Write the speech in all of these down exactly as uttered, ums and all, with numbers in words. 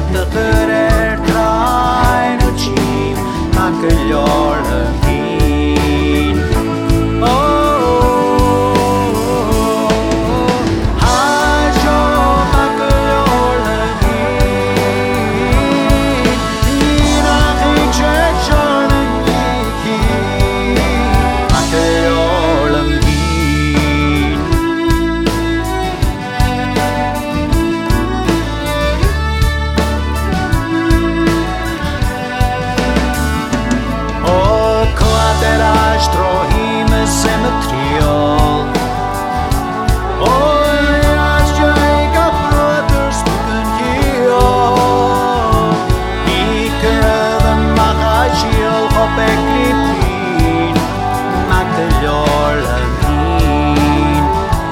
dy ghyrer draen o tîm ac y llor y hun. O, hajo ac y llor y hun. Un ach i trechon y hun ac y llor y hun. Strohim symmetriol. Oi, as Jacob brothers spoken here. Iker the Machashil hopek gripin, Magdalor lamin.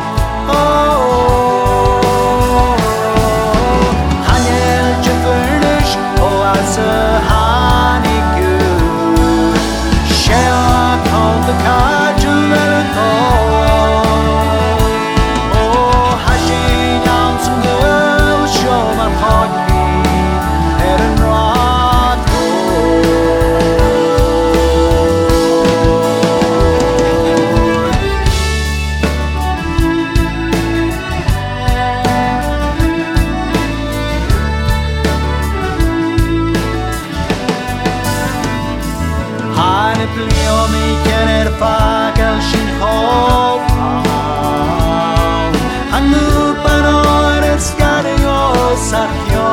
Oh, Haniel Jefurnish, oh as a haniku. The cajun and oh, hashing down some girls, show my party, head and rock. Hanep liomi kener fagel shin hol ang nupan o'r ysgario sarchio